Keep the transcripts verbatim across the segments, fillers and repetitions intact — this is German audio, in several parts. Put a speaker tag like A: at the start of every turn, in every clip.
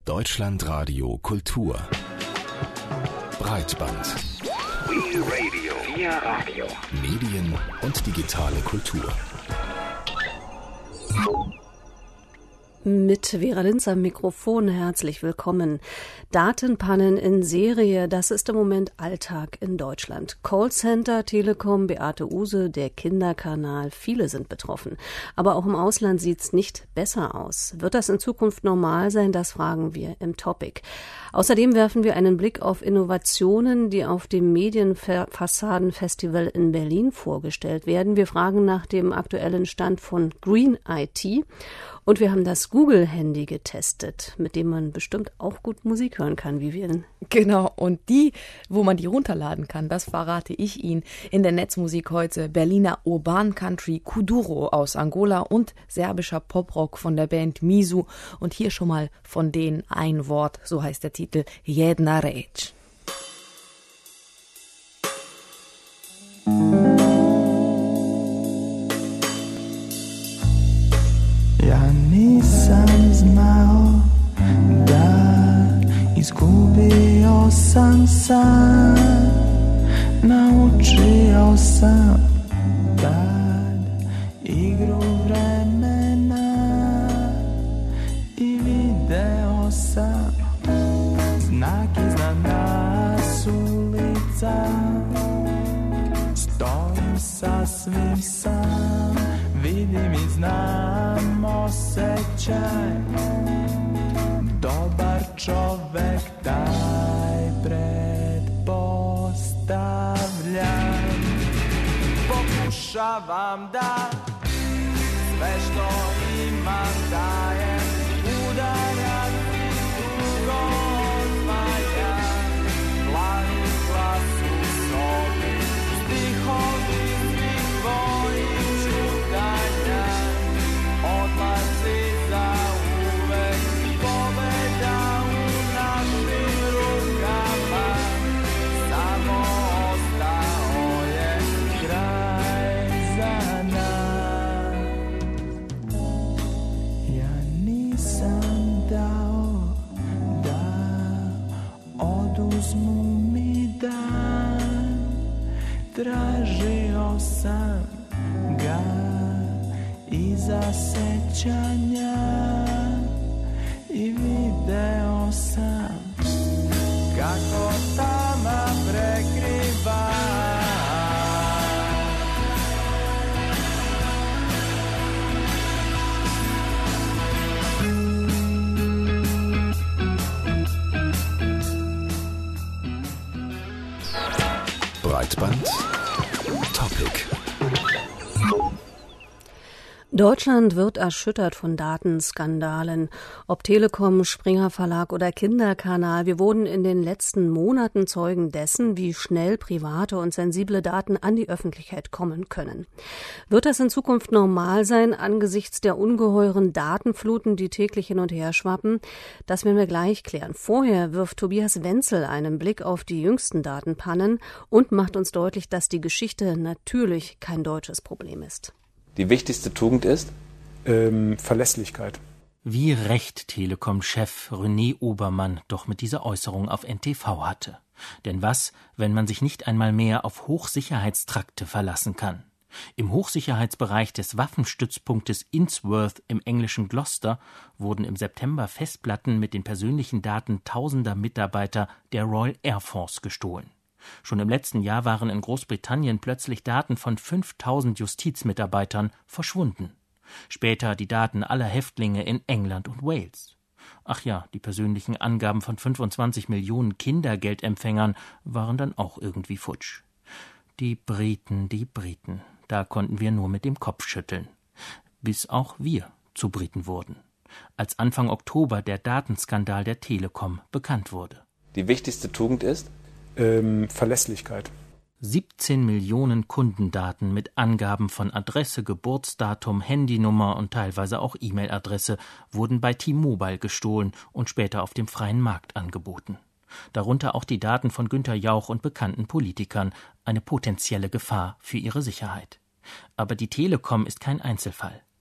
A: Deutschlandradio Kultur Breitband
B: We Radio. Via Radio.
A: Medien und digitale Kultur.
C: Mit Vera Linz am Mikrofon herzlich willkommen. Datenpannen in Serie, das ist im Moment Alltag in Deutschland. Callcenter, Telekom, Beate Uhse, der Kinderkanal, viele sind betroffen. Aber auch im Ausland sieht's nicht besser aus. Wird das in Zukunft normal sein? Das fragen wir im Topic. Außerdem werfen wir einen Blick auf Innovationen, die auf dem Medienfassadenfestival in Berlin vorgestellt werden. Wir fragen nach dem aktuellen Stand von Green I T. Und wir haben das Google-Handy getestet, mit dem man bestimmt auch gut Musik hören kann, wie wir.
D: Genau, und die, wo man die runterladen kann, das verrate ich Ihnen in der Netzmusik heute. Berliner Urban Country Kuduro aus Angola und serbischer Poprock von der Band Misu. Und hier schon mal von denen ein Wort, so heißt der Titel, Jedna Reč.
E: Ja nisam znao da izgubio sam san, naučio sam tad igru vremena i video sam znak iznad nas ulica, stojim sasvim sam, vidim i znam osjećaj, dobar čovek taj pretpostavljam. Pokušavam da sve što imam dajem, udaram i dugo odvajam, planim glas u sobi, stihovi svih tvojih čutanja, odlazi za uvek, pobeda u našim rukama, samo ostao je kraj za nas. Ja nisam dao da oduzmu mi dan, tražio sam ga iza sećanja i video sam kako tama prekriva.
A: Breitband Topic.
C: Deutschland wird erschüttert von Datenskandalen. Ob Telekom, Springer Verlag oder Kinderkanal, wir wurden in den letzten Monaten Zeugen dessen, wie schnell private und sensible Daten an die Öffentlichkeit kommen können. Wird das in Zukunft normal sein angesichts der ungeheuren Datenfluten, die täglich hin und her schwappen? Das werden wir gleich klären. Vorher wirft Tobias Wenzel einen Blick auf die jüngsten Datenpannen und macht uns deutlich, dass die Geschichte natürlich kein deutsches Problem ist.
F: Die wichtigste Tugend ist?
G: Ähm, Verlässlichkeit.
H: Wie recht Telekom-Chef René Obermann doch mit dieser Äußerung auf N T V hatte. Denn was, wenn man sich nicht einmal mehr auf Hochsicherheitstrakte verlassen kann? Im Hochsicherheitsbereich des Waffenstützpunktes Innsworth im englischen Gloucester wurden im September Festplatten mit den persönlichen Daten tausender Mitarbeiter der Royal Air Force gestohlen. Schon im letzten Jahr waren in Großbritannien plötzlich Daten von fünftausend Justizmitarbeitern verschwunden. Später die Daten aller Häftlinge in England und Wales. Ach ja, die persönlichen Angaben von fünfundzwanzig Millionen Kindergeldempfängern waren dann auch irgendwie futsch. Die Briten, die Briten, da konnten wir nur mit dem Kopf schütteln. Bis auch wir zu Briten wurden. Als Anfang Oktober der Datenskandal der Telekom bekannt wurde.
F: Die wichtigste Tugend ist?
G: Ähm, Verlässlichkeit.
H: siebzehn Millionen Kundendaten mit Angaben von Adresse, Geburtsdatum, Handynummer und teilweise auch E-Mail-Adresse wurden bei T-Mobile gestohlen und später auf dem freien Markt angeboten. Darunter auch die Daten von Günther Jauch und bekannten Politikern, eine potenzielle Gefahr für ihre Sicherheit. Aber die Telekom ist kein Einzelfall.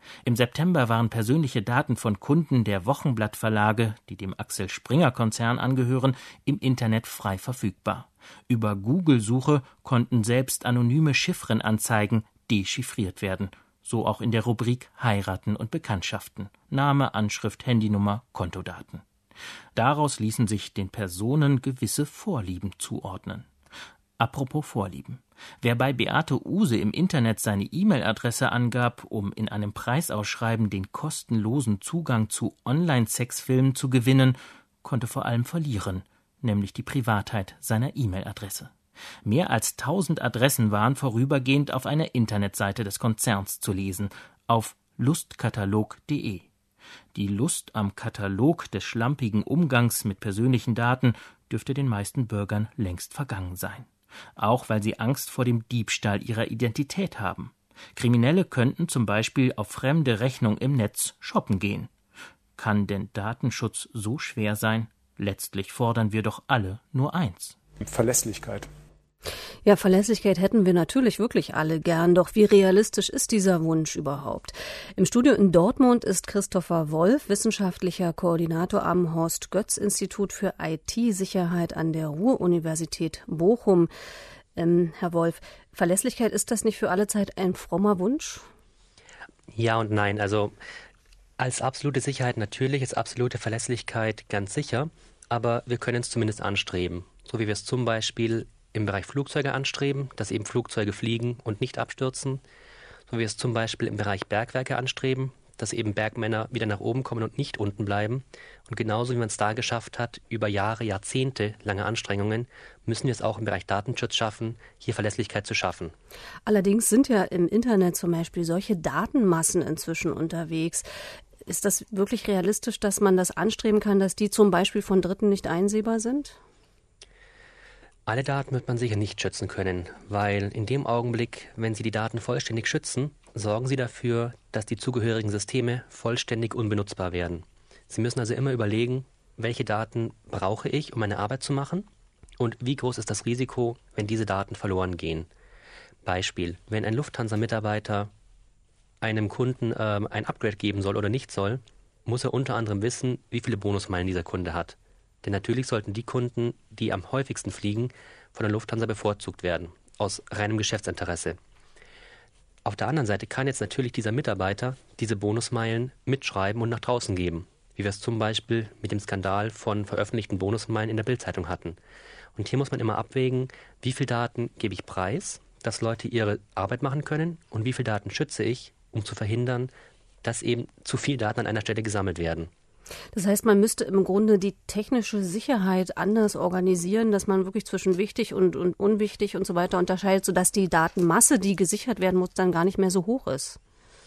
H: Im September waren persönliche Daten von Kunden der Wochenblattverlage, die dem Axel Springer-Konzern angehören, im Internet frei verfügbar. Über Google-Suche konnten selbst anonyme Chiffrenanzeigen dechiffriert werden. So auch in der Rubrik Heiraten und Bekanntschaften. Name, Anschrift, Handynummer, Kontodaten. Daraus ließen sich den Personen gewisse Vorlieben zuordnen. Apropos Vorlieben. Wer bei Beate Uhse im Internet seine E-Mail-Adresse angab, um in einem Preisausschreiben den kostenlosen Zugang zu Online-Sexfilmen zu gewinnen, konnte vor allem verlieren, nämlich die Privatheit seiner E-Mail-Adresse. Mehr als tausend Adressen waren vorübergehend auf einer Internetseite des Konzerns zu lesen, auf lustkatalog punkt de. Die Lust am Katalog des schlampigen Umgangs mit persönlichen Daten dürfte den meisten Bürgern längst vergangen sein. Auch weil sie Angst vor dem Diebstahl ihrer Identität haben. Kriminelle könnten zum Beispiel auf fremde Rechnung im Netz shoppen gehen. Kann denn Datenschutz so schwer sein? Letztlich fordern wir doch alle nur eins.
G: Verlässlichkeit.
C: Ja, Verlässlichkeit hätten wir natürlich wirklich alle gern, doch wie realistisch ist dieser Wunsch überhaupt? Im Studio in Dortmund ist Christopher Wolf, wissenschaftlicher Koordinator am Horst-Götz-Institut für I T-Sicherheit an der Ruhr-Universität Bochum. Ähm, Herr Wolf, Verlässlichkeit, ist das nicht für alle Zeit ein frommer Wunsch?
I: Ja und nein. Also als absolute Sicherheit natürlich ist absolute Verlässlichkeit ganz sicher, aber wir können es zumindest anstreben. So wie wir es zum Beispiel im Bereich Flugzeuge anstreben, dass eben Flugzeuge fliegen und nicht abstürzen. So wie wir es zum Beispiel im Bereich Bergwerke anstreben, dass eben Bergmänner wieder nach oben kommen und nicht unten bleiben. Und genauso wie man es da geschafft hat, über Jahre, Jahrzehnte lange Anstrengungen, müssen wir es auch im Bereich Datenschutz schaffen, hier Verlässlichkeit zu schaffen.
C: Allerdings sind ja im Internet zum Beispiel solche Datenmassen inzwischen unterwegs. Ist das wirklich realistisch, dass man das anstreben kann, dass die zum Beispiel von Dritten nicht einsehbar sind?
I: Alle Daten wird man sicher nicht schützen können, weil in dem Augenblick, wenn Sie die Daten vollständig schützen, sorgen Sie dafür, dass die zugehörigen Systeme vollständig unbenutzbar werden. Sie müssen also immer überlegen, welche Daten brauche ich, um meine Arbeit zu machen und wie groß ist das Risiko, wenn diese Daten verloren gehen. Beispiel, wenn ein Lufthansa-Mitarbeiter einem Kunden äh, ein Upgrade geben soll oder nicht soll, muss er unter anderem wissen, wie viele Bonusmeilen dieser Kunde hat. Denn natürlich sollten die Kunden, die am häufigsten fliegen, von der Lufthansa bevorzugt werden, aus reinem Geschäftsinteresse. Auf der anderen Seite kann jetzt natürlich dieser Mitarbeiter diese Bonusmeilen mitschreiben und nach draußen geben, wie wir es zum Beispiel mit dem Skandal von veröffentlichten Bonusmeilen in der Bild-Zeitung hatten. Und hier muss man immer abwägen, wie viel Daten gebe ich preis, dass Leute ihre Arbeit machen können und wie viel Daten schütze ich, um zu verhindern, dass eben zu viel Daten an einer Stelle gesammelt werden.
C: Das heißt, man müsste im Grunde die technische Sicherheit anders organisieren, dass man wirklich zwischen wichtig und, und unwichtig und so weiter unterscheidet, sodass die Datenmasse, die gesichert werden muss, dann gar nicht mehr so hoch ist.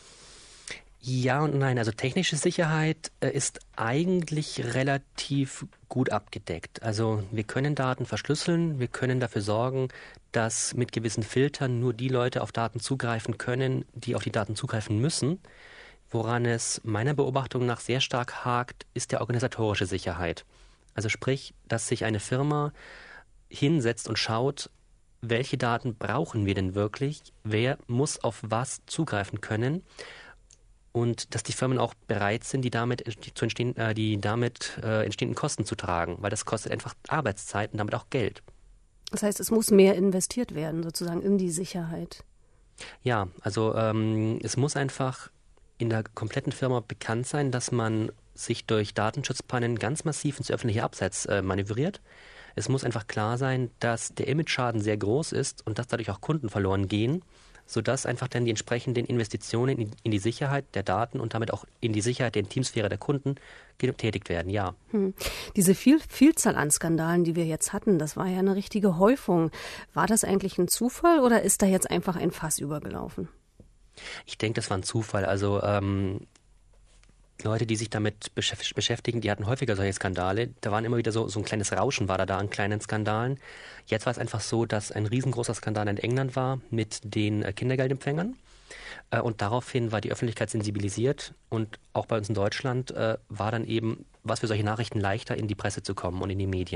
I: Ja und nein. Also technische Sicherheit äh, ist eigentlich relativ gut abgedeckt. Also wir können Daten verschlüsseln, wir können dafür sorgen, dass mit gewissen Filtern nur die Leute auf Daten zugreifen können, die auf die Daten zugreifen müssen. Woran es meiner Beobachtung nach sehr stark hakt, ist der organisatorische Sicherheit. Also sprich, dass sich eine Firma hinsetzt und schaut, welche Daten brauchen wir denn wirklich, wer muss auf was zugreifen können und dass die Firmen auch bereit sind, die damit, zu entstehen, äh, die damit äh, entstehenden Kosten zu tragen, weil das kostet einfach Arbeitszeit und damit auch Geld.
C: Das heißt, es muss mehr investiert werden, sozusagen in die Sicherheit.
I: Ja, also ähm, es muss einfach in der kompletten Firma bekannt sein, dass man sich durch Datenschutzpannen ganz massiv ins öffentliche Abseits äh, manövriert. Es muss einfach klar sein, dass der Imageschaden sehr groß ist und dass dadurch auch Kunden verloren gehen, sodass einfach dann die entsprechenden Investitionen in, in die Sicherheit der Daten und damit auch in die Sicherheit der Intimsphäre der Kunden getätigt werden, ja.
C: Hm. Diese viel, Vielzahl an Skandalen, die wir jetzt hatten, das war ja eine richtige Häufung. War das eigentlich ein Zufall oder ist da jetzt einfach ein Fass übergelaufen?
I: Ich denke, das war ein Zufall. Also ähm, Leute, die sich damit beschäft- beschäftigen, die hatten häufiger solche Skandale. Da waren immer wieder so, so ein kleines Rauschen war da, da an kleinen Skandalen. Jetzt war es einfach so, dass ein riesengroßer Skandal in England war mit den äh, Kindergeldempfängern. Äh, und daraufhin war die Öffentlichkeit sensibilisiert. Und auch bei uns in Deutschland äh, war dann eben, was für solche Nachrichten leichter, in die Presse zu kommen und in die Medien.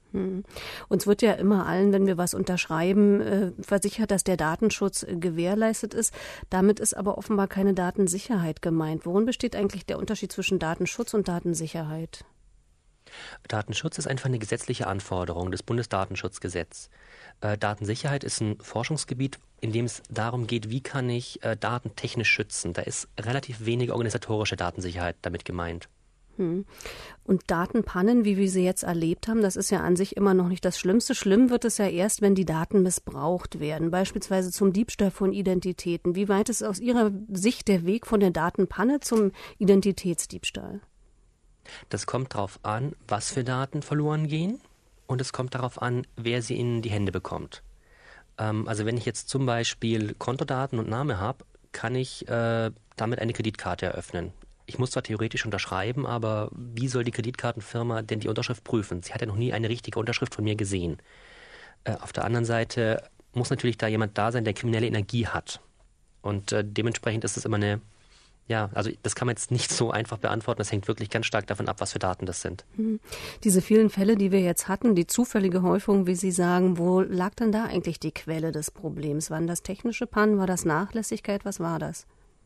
C: Hm. Uns wird ja immer allen, wenn wir was unterschreiben, äh, versichert, dass der Datenschutz äh, gewährleistet ist. Damit ist aber offenbar keine Datensicherheit gemeint. Worin besteht eigentlich der Unterschied zwischen Datenschutz und Datensicherheit?
I: Datenschutz ist einfach eine gesetzliche Anforderung des Bundesdatenschutzgesetzes. Äh, Datensicherheit ist ein Forschungsgebiet, in dem es darum geht, wie kann ich äh, Daten technisch schützen. Da ist relativ wenig organisatorische Datensicherheit damit gemeint.
C: Und Datenpannen, wie wir sie jetzt erlebt haben, das ist ja an sich immer noch nicht das Schlimmste. Schlimm wird es ja erst, wenn die Daten missbraucht werden, beispielsweise zum Diebstahl von Identitäten. Wie weit ist aus Ihrer Sicht der Weg von der Datenpanne zum Identitätsdiebstahl?
I: Das kommt darauf an, was für Daten verloren gehen, und es kommt darauf an, wer sie in die Hände bekommt. Ähm, also wenn ich jetzt zum Beispiel Kontodaten und Name habe, kann ich äh, damit eine Kreditkarte eröffnen. Ich muss zwar theoretisch unterschreiben, aber wie soll die Kreditkartenfirma denn die Unterschrift prüfen? Sie hat ja noch nie eine richtige Unterschrift von mir gesehen. Äh, auf der anderen Seite muss natürlich da jemand da sein, der kriminelle Energie hat. Und äh, dementsprechend ist es immer eine, ja, also das kann man jetzt nicht so einfach beantworten. Das hängt wirklich ganz stark davon ab, was für Daten das sind.
C: Hm. Diese vielen Fälle, die wir jetzt hatten, die zufällige Häufung, wie Sie sagen, wo lag denn da eigentlich die Quelle des Problems? Waren das technische Pannen? War das Nachlässigkeit? Was war das?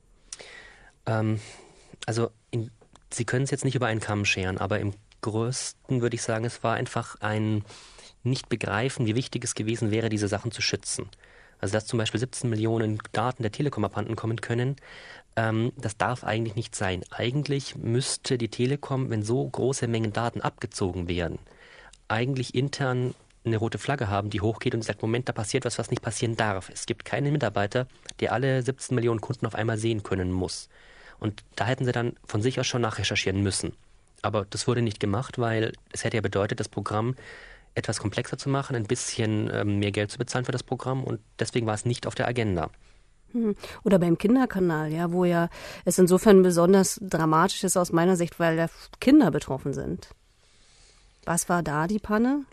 I: Ähm... Also in, Sie können es jetzt nicht über einen Kamm scheren, aber im größten würde ich sagen, es war einfach ein Nicht-Begreifen, wie wichtig es gewesen wäre, diese Sachen zu schützen. Also dass zum Beispiel siebzehn Millionen Daten der Telekom abhanden kommen können, ähm, das darf eigentlich nicht sein. Eigentlich müsste die Telekom, wenn so große Mengen Daten abgezogen werden, eigentlich intern eine rote Flagge haben, die hochgeht und sagt, Moment, da passiert was, was nicht passieren darf. Es gibt keinen Mitarbeiter, der alle siebzehn Millionen Kunden auf einmal sehen können muss. Und da hätten sie dann von sich aus schon nachrecherchieren müssen. Aber das wurde nicht gemacht, weil es hätte ja bedeutet, das Programm etwas komplexer zu machen, ein bisschen ähm, mehr Geld zu bezahlen für das Programm, und deswegen war es nicht auf der Agenda.
C: Oder beim Kinderkanal, ja, wo ja es insofern besonders dramatisch ist aus meiner Sicht, weil da Kinder betroffen sind. Was war da die Panne?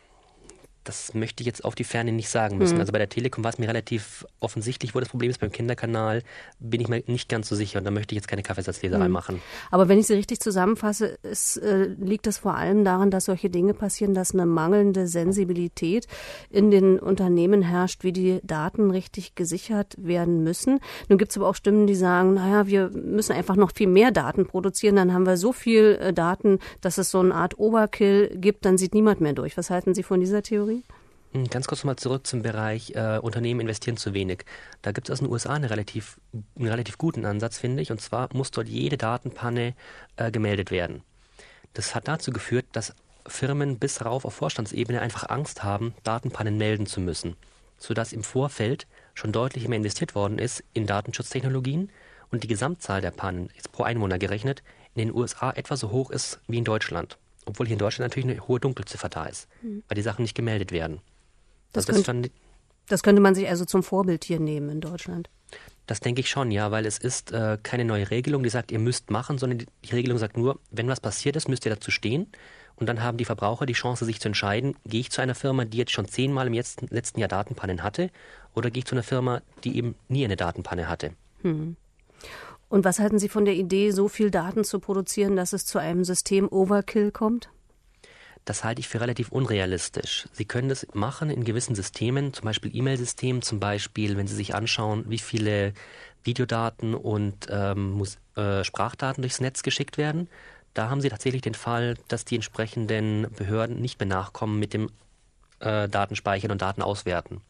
I: Das möchte ich jetzt auf die Ferne nicht sagen müssen.
C: Mhm.
I: Also bei der Telekom war es mir relativ offensichtlich, wo das Problem ist. Beim Kinderkanal bin ich mir nicht ganz so sicher, und da möchte ich jetzt keine Kaffeesatzleserei mhm. machen.
C: Aber wenn ich Sie richtig zusammenfasse, es, äh, liegt es vor allem daran, dass solche Dinge passieren, dass eine mangelnde Sensibilität in den Unternehmen herrscht, wie die Daten richtig gesichert werden müssen. Nun gibt es aber auch Stimmen, die sagen, naja, wir müssen einfach noch viel mehr Daten produzieren, dann haben wir so viel äh, Daten, dass es so eine Art Overkill gibt, dann sieht niemand mehr durch. Was halten Sie von dieser Theorie?
I: Ganz kurz nochmal zurück zum Bereich äh, Unternehmen investieren zu wenig. Da gibt es aus den U S A eine relativ, einen relativ guten Ansatz, finde ich. Und zwar muss dort jede Datenpanne äh, gemeldet werden. Das hat dazu geführt, dass Firmen bis rauf auf Vorstandsebene einfach Angst haben, Datenpannen melden zu müssen. Sodass im Vorfeld schon deutlich mehr investiert worden ist in Datenschutztechnologien und die Gesamtzahl der Pannen, jetzt pro Einwohner gerechnet, in den U S A etwa so hoch ist wie in Deutschland. Obwohl hier in Deutschland natürlich eine hohe Dunkelziffer da ist, mhm. weil die Sachen nicht gemeldet werden.
C: Das,
I: also das,
C: könnte,
I: schon,
C: das könnte man sich also zum Vorbild hier nehmen in Deutschland.
I: Das denke ich schon, ja, weil es ist äh, keine neue Regelung, die sagt, ihr müsst machen, sondern die, die Regelung sagt nur, wenn was passiert ist, müsst ihr dazu stehen. Und dann haben die Verbraucher die Chance, sich zu entscheiden, gehe ich zu einer Firma, die jetzt schon zehnmal im letzten, letzten Jahr Datenpannen hatte, oder gehe ich zu einer Firma, die eben nie eine Datenpanne hatte.
C: Hm. Und was halten Sie von der Idee, so viel Daten zu produzieren, dass es zu einem System-Overkill kommt?
I: Das halte ich für relativ unrealistisch. Sie können das machen in gewissen Systemen, zum Beispiel E-Mail-Systemen, zum Beispiel, wenn Sie sich anschauen, wie viele Videodaten und ähm, Mus- äh, Sprachdaten durchs Netz geschickt werden. Da haben Sie tatsächlich den Fall, dass die entsprechenden Behörden nicht mehr nachkommen mit dem äh, Datenspeichern und Daten auswerten.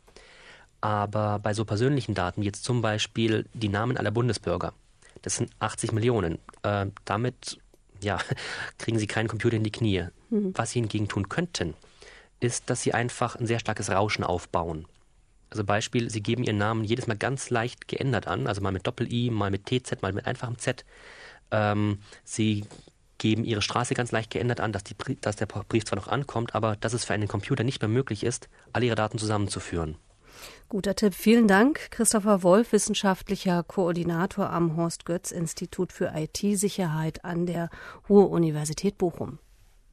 I: Aber bei so persönlichen Daten, wie jetzt zum Beispiel die Namen aller Bundesbürger, das sind achtzig Millionen, äh, damit ja, kriegen Sie keinen Computer in die Knie. Mhm. Was Sie hingegen tun könnten, ist, dass Sie einfach ein sehr starkes Rauschen aufbauen. Also Beispiel, Sie geben Ihren Namen jedes Mal ganz leicht geändert an, also mal mit Doppel-I, mal mit T Z, mal mit einfachem Z. Ähm, Sie geben Ihre Straße ganz leicht geändert an, dass, die, dass der Brief zwar noch ankommt, aber dass es für einen Computer nicht mehr möglich ist, alle Ihre Daten zusammenzuführen.
C: Guter Tipp. Vielen Dank. Christopher Wolf, wissenschaftlicher Koordinator am Horst-Götz-Institut für I T-Sicherheit an der Ruhr-Universität Bochum.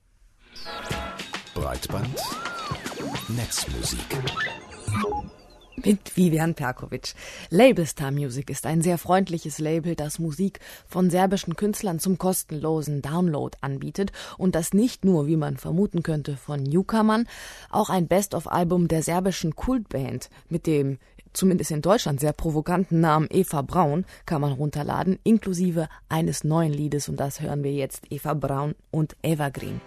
A: Breitband Netzmusik.
D: Mit Vivian Perkovic. Labelstar Music ist ein sehr freundliches Label, das Musik von serbischen Künstlern zum kostenlosen Download anbietet und das nicht nur, wie man vermuten könnte, von Newcomern, auch ein Best-of-Album der serbischen Kultband mit dem zumindest in Deutschland sehr provokanten Namen Eva Braun kann man runterladen, inklusive eines neuen Liedes und das hören wir jetzt, Eva Braun und Evergreen.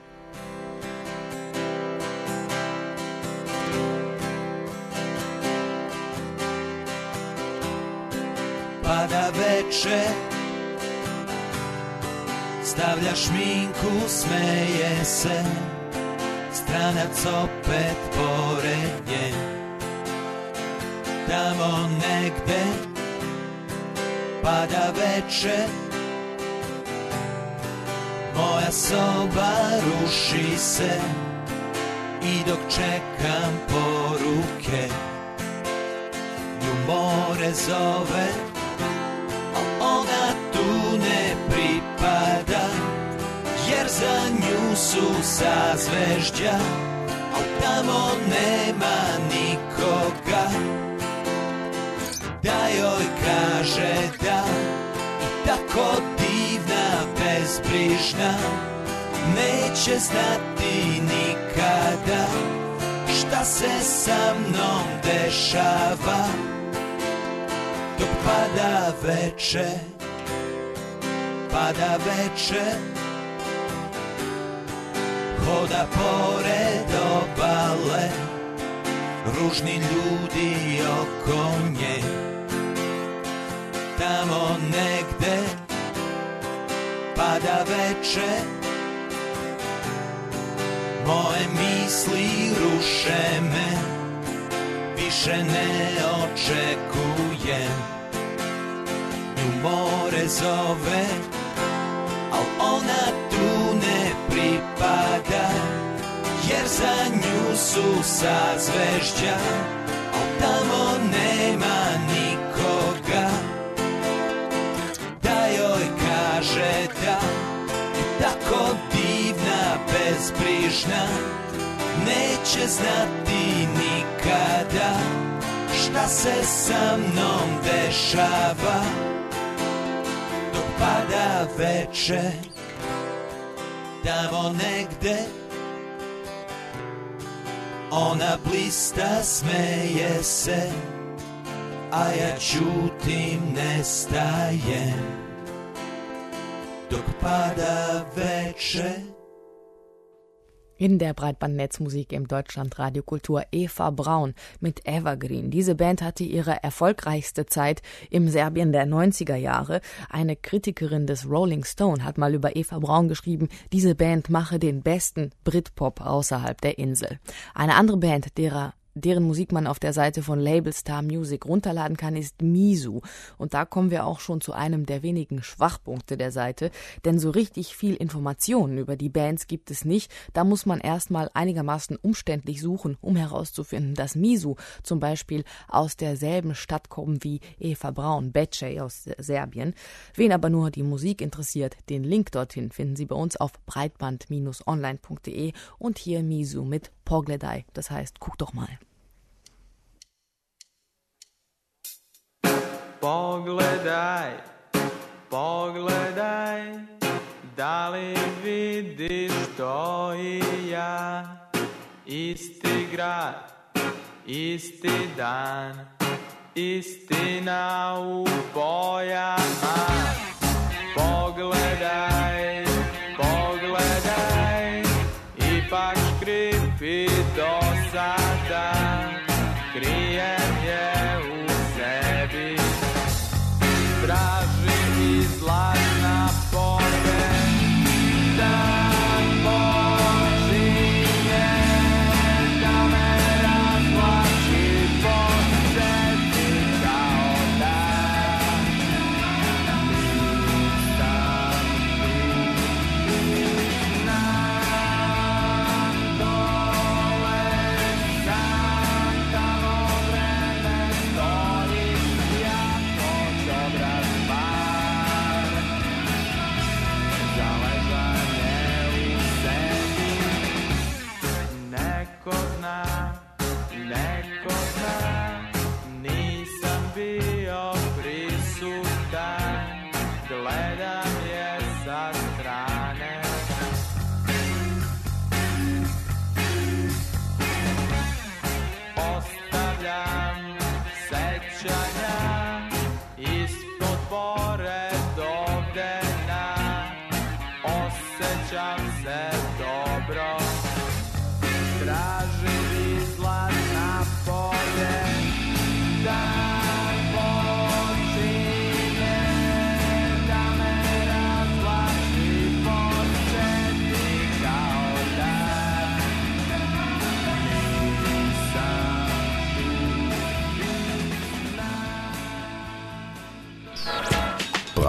E: Pada večer, stavlja šminku, smeje se, stranac opet pored nje. Tamo negde, pada večer, moja soba ruši se i dok čekam poruke, nju more zove. Ona tu ne pripada, jer za nju su sazvežđa, al tamo nema nikoga da joj kaže da. I tako divna, bezbrižna, neće znati nikada šta se sa mnom dešava. Dok pada veče, pada veče, hoda pored obale, ružni ljudi oko nje. Tamo negde, pada veče, moje misli ruše me, više ne očekujem. Nju more zove, al ona tu ne pripada, jer za nju su sazvežđa, al tamo nema nikoga da joj kaže da. I tako divna, bezbrižna, neće znati nikada šta se sa mnom dešava. Dok pada veče, tamo negde, ona blista, smeje se, a ja ćutim, nestajem. Dok pada veče.
D: In der Breitbandnetzmusik im Deutschlandradio Kultur Eva Braun mit Evergreen. Diese Band hatte ihre erfolgreichste Zeit im Serbien der neunziger Jahre. Eine Kritikerin des Rolling Stone hat mal über Eva Braun geschrieben, diese Band mache den besten Britpop außerhalb der Insel. Eine andere Band, derer deren Musik man auf der Seite von Labelstar Music runterladen kann, ist Misu. Und da kommen wir auch schon zu einem der wenigen Schwachpunkte der Seite, denn so richtig viel Informationen über die Bands gibt es nicht. Da muss man erstmal einigermaßen umständlich suchen, um herauszufinden, dass Misu zum Beispiel aus derselben Stadt kommt wie Eva Braun, Bečej aus Serbien. Wen aber nur die Musik interessiert, den Link dorthin finden Sie bei uns auf breitband Bindestrich online punkt de und hier Misu mit Pogledaj, das heißt, guck doch mal.
E: Pogledaj, pogledaj, da li vidiš to i ja, isti grad, isti dan, istina u bojama. Pogledaj, pogledaj, ipak škripi do sada, krijem je u sebi, tražim izlaz na pored, da počinje, da me razvlači po sebi kao da nisam tu. Nam dole sam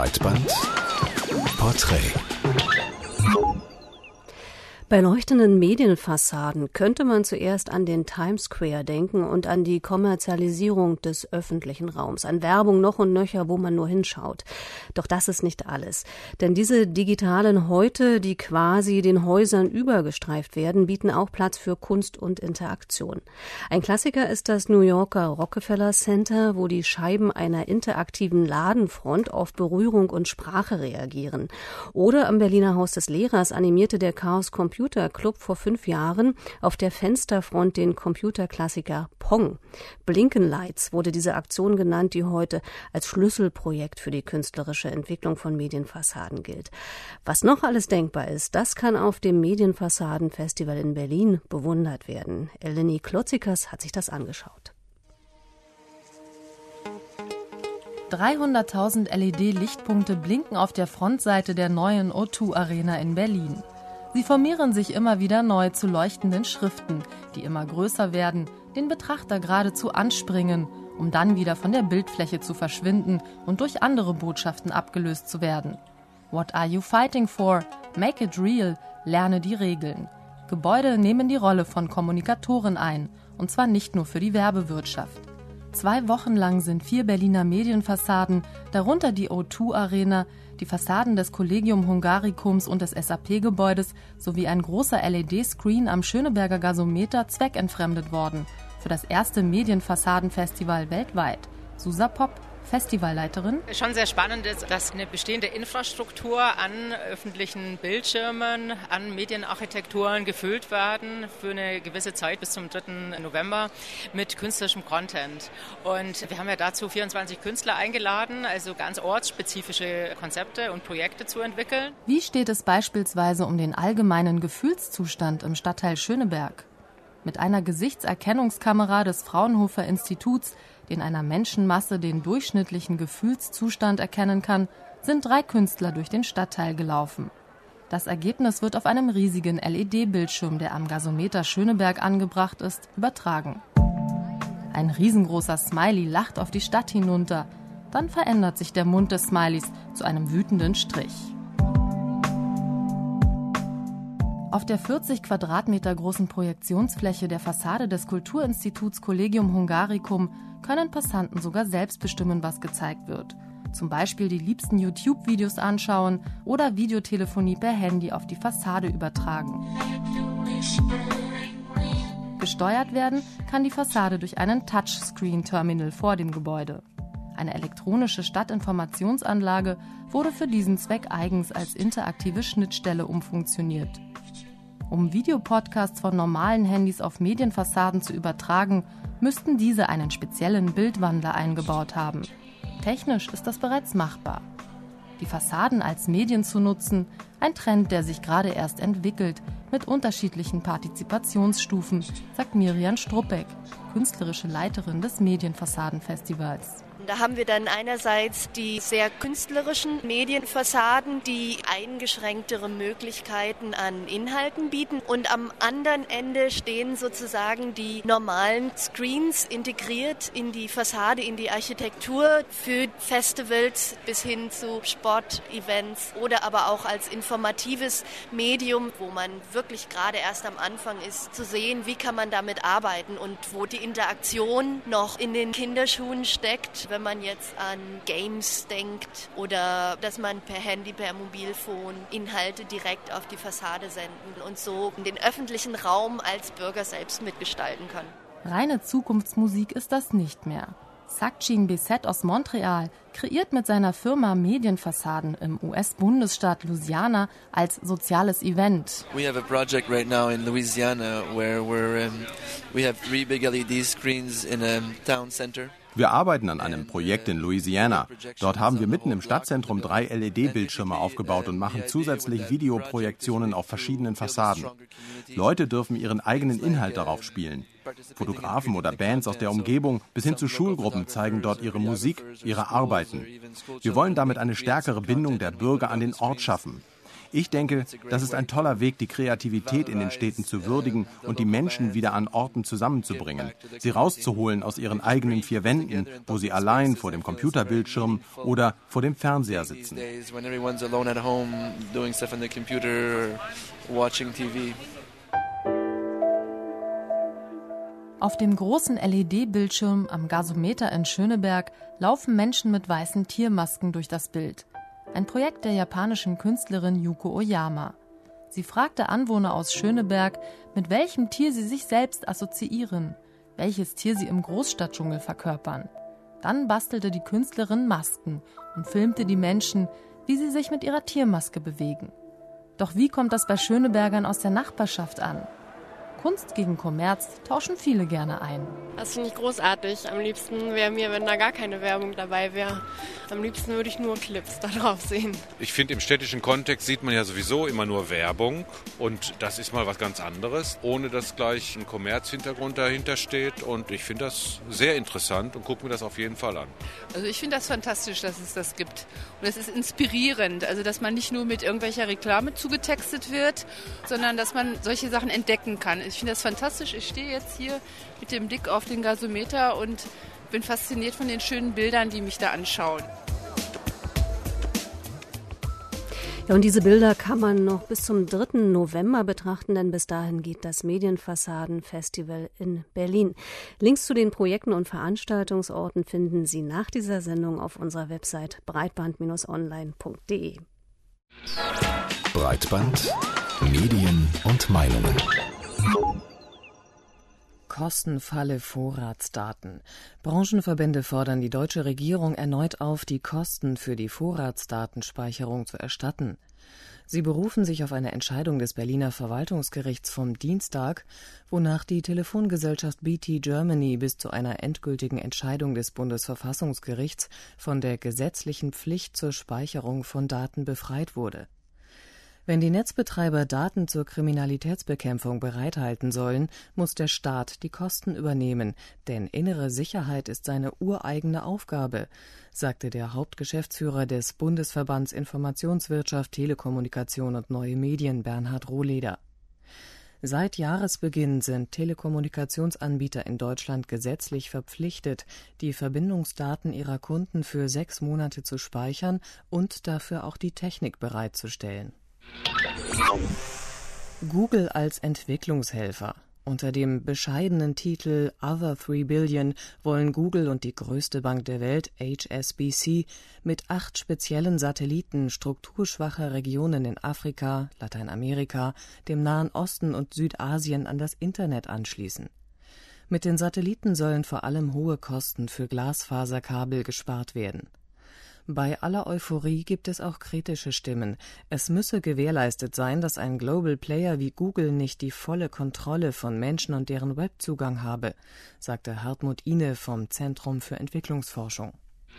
A: Breitband Porträt.
C: Bei leuchtenden Medienfassaden könnte man zuerst an den Times Square denken und an die Kommerzialisierung des öffentlichen Raums, an Werbung noch und nöcher, wo man nur hinschaut. Doch das ist nicht alles. Denn diese digitalen Häute, die quasi den Häusern übergestreift werden, bieten auch Platz für Kunst und Interaktion. Ein Klassiker ist das New Yorker Rockefeller Center, wo die Scheiben einer interaktiven Ladenfront auf Berührung und Sprache reagieren. Oder am Berliner Haus des Lehrers animierte der Chaos Computer Club vor fünf Jahren auf der Fensterfront den Computerklassiker Pong. Blinkenlights wurde diese Aktion genannt, die heute als Schlüsselprojekt für die künstlerische Entwicklung von Medienfassaden gilt. Was noch alles denkbar ist, das kann auf dem Medienfassadenfestival in Berlin bewundert werden. Eleni Klotzikas hat sich das angeschaut.
J: dreihunderttausend L E D-Lichtpunkte blinken auf der Frontseite der neuen O zwei Arena in Berlin. Sie formieren sich immer wieder neu zu leuchtenden Schriften, die immer größer werden, den Betrachter geradezu anspringen, um dann wieder von der Bildfläche zu verschwinden und durch andere Botschaften abgelöst zu werden. What are you fighting for? Make it real. Lerne die Regeln. Gebäude nehmen die Rolle von Kommunikatoren ein, und zwar nicht nur für die Werbewirtschaft. Zwei Wochen lang sind vier Berliner Medienfassaden, darunter die O zwei Arena, die Fassaden des Collegium Hungaricums und des S A P-Gebäudes sowie ein großer L E D-Screen am Schöneberger Gasometer zweckentfremdet worden für das erste Medienfassadenfestival weltweit. Susa Popp, Festivalleiterin.
K: Schon sehr spannend ist, dass eine bestehende Infrastruktur an öffentlichen Bildschirmen, an Medienarchitekturen gefüllt werden für eine gewisse Zeit bis zum dritten November mit künstlerischem Content. Und wir haben ja dazu vierundzwanzig Künstler eingeladen, also ganz ortsspezifische Konzepte und Projekte zu entwickeln.
J: Wie steht es beispielsweise um den allgemeinen Gefühlszustand im Stadtteil Schöneberg? Mit einer Gesichtserkennungskamera des Fraunhofer Instituts, die in einer Menschenmasse den durchschnittlichen Gefühlszustand erkennen kann, sind drei Künstler durch den Stadtteil gelaufen. Das Ergebnis wird auf einem riesigen L E D-Bildschirm, der am Gasometer Schöneberg angebracht ist, übertragen. Ein riesengroßer Smiley lacht auf die Stadt hinunter. Dann verändert sich der Mund des Smileys zu einem wütenden Strich. Auf der vierzig Quadratmeter großen Projektionsfläche der Fassade des Kulturinstituts Collegium Hungaricum können Passanten sogar selbst bestimmen, was gezeigt wird. Zum Beispiel die liebsten YouTube-Videos anschauen oder Videotelefonie per Handy auf die Fassade übertragen. Gesteuert werden kann die Fassade durch einen Touchscreen-Terminal vor dem Gebäude. Eine elektronische Stadtinformationsanlage wurde für diesen Zweck eigens als interaktive Schnittstelle umfunktioniert. Um Videopodcasts von normalen Handys auf Medienfassaden zu übertragen, müssten diese einen speziellen Bildwandler eingebaut haben. Technisch ist das bereits machbar. Die Fassaden als Medien zu nutzen, ein Trend, der sich gerade erst entwickelt, mit unterschiedlichen Partizipationsstufen, sagt Miriam Struppeck, künstlerische Leiterin des Medienfassadenfestivals.
L: Da haben wir dann einerseits die sehr künstlerischen Medienfassaden, die eingeschränktere Möglichkeiten an Inhalten bieten. Und am anderen Ende stehen sozusagen die normalen Screens integriert in die Fassade, in die Architektur für Festivals bis hin zu Sportevents oder aber auch als informatives Medium, wo man wirklich gerade erst am Anfang ist, zu sehen, wie kann man damit arbeiten und wo die Interaktion noch in den Kinderschuhen steckt, wenn man jetzt an Games denkt oder dass man per Handy, per Mobilfon Inhalte direkt auf die Fassade senden und so den öffentlichen Raum als Bürger selbst mitgestalten kann.
J: Reine Zukunftsmusik ist das nicht mehr. Sakchin Bisset aus Montreal kreiert mit seiner Firma Medienfassaden im U S-Bundesstaat Louisiana als soziales Event.
M: We have a project right now in Louisiana where we're um, we have three big L E D screens in a town center.
N: Wir arbeiten an einem Projekt in Louisiana. Dort haben wir mitten im Stadtzentrum drei L E D-Bildschirme aufgebaut und machen zusätzlich Videoprojektionen auf verschiedenen Fassaden. Leute dürfen ihren eigenen Inhalt darauf spielen. Fotografen oder Bands aus der Umgebung bis hin zu Schulgruppen zeigen dort ihre Musik, ihre Arbeiten. Wir wollen damit eine stärkere Bindung der Bürger an den Ort schaffen. Ich denke, das ist ein toller Weg, die Kreativität in den Städten zu würdigen und die Menschen wieder an Orten zusammenzubringen, sie rauszuholen aus ihren eigenen vier Wänden, wo sie allein vor dem Computerbildschirm oder vor dem Fernseher sitzen.
J: Auf dem großen L E D-Bildschirm am Gasometer in Schöneberg laufen Menschen mit weißen Tiermasken durch das Bild. Ein Projekt der japanischen Künstlerin Yuko Oyama. Sie fragte Anwohner aus Schöneberg, mit welchem Tier sie sich selbst assoziieren, welches Tier sie im Großstadtdschungel verkörpern. Dann bastelte die Künstlerin Masken und filmte die Menschen, wie sie sich mit ihrer Tiermaske bewegen. Doch wie kommt das bei Schönebergern aus der Nachbarschaft an? Kunst gegen Kommerz tauschen viele gerne ein.
O: Das finde ich großartig. Am liebsten wäre mir, wenn da gar keine Werbung dabei wäre. Am liebsten würde ich nur Clips da drauf sehen.
P: Ich finde, im städtischen Kontext sieht man ja sowieso immer nur Werbung. Und das ist mal was ganz anderes, ohne dass gleich ein Kommerzhintergrund dahinter steht. Und ich finde das sehr interessant und gucke mir das auf jeden Fall an.
Q: Also ich finde das fantastisch, dass es das gibt. Und es ist inspirierend. Also dass man nicht nur mit irgendwelcher Reklame zugetextet wird, sondern dass man solche Sachen entdecken kann. Ich finde das fantastisch. Ich stehe jetzt hier mit dem Blick auf den Gasometer und bin fasziniert von den schönen Bildern, die mich da anschauen.
C: Ja, und diese Bilder kann man noch bis zum dritten November betrachten, denn bis dahin geht das Medienfassaden-Festival in Berlin. Links zu den Projekten und Veranstaltungsorten finden Sie nach dieser Sendung auf unserer Website breitband online punkt de.
A: Breitband, Medien und Meinungen.
D: Kostenfalle Vorratsdaten. Branchenverbände fordern die deutsche Regierung erneut auf, die Kosten für die Vorratsdatenspeicherung zu erstatten. Sie berufen sich auf eine Entscheidung des Berliner Verwaltungsgerichts vom Dienstag, wonach die Telefongesellschaft B T Germany bis zu einer endgültigen Entscheidung des Bundesverfassungsgerichts von der gesetzlichen Pflicht zur Speicherung von Daten befreit wurde. Wenn die Netzbetreiber Daten zur Kriminalitätsbekämpfung bereithalten sollen, muss der Staat die Kosten übernehmen, denn innere Sicherheit ist seine ureigene Aufgabe, sagte der Hauptgeschäftsführer des Bundesverbands Informationswirtschaft, Telekommunikation und Neue Medien, Bernhard Rohleder. Seit Jahresbeginn sind Telekommunikationsanbieter in Deutschland gesetzlich verpflichtet, die Verbindungsdaten ihrer Kunden für sechs Monate zu speichern und dafür auch die Technik bereitzustellen. Google als Entwicklungshelfer. Unter dem bescheidenen Titel Other three billion wollen Google und die größte Bank der Welt, H S B C, mit acht speziellen Satelliten strukturschwacher Regionen in Afrika, Lateinamerika, dem Nahen Osten und Südasien an das Internet anschließen. Mit den Satelliten sollen vor allem hohe Kosten für Glasfaserkabel gespart werden. Bei aller Euphorie gibt es auch kritische Stimmen. Es müsse gewährleistet sein, dass ein Global Player wie Google nicht die volle Kontrolle von Menschen und deren Webzugang habe, sagte Hartmut Ihne vom Zentrum für Entwicklungsforschung.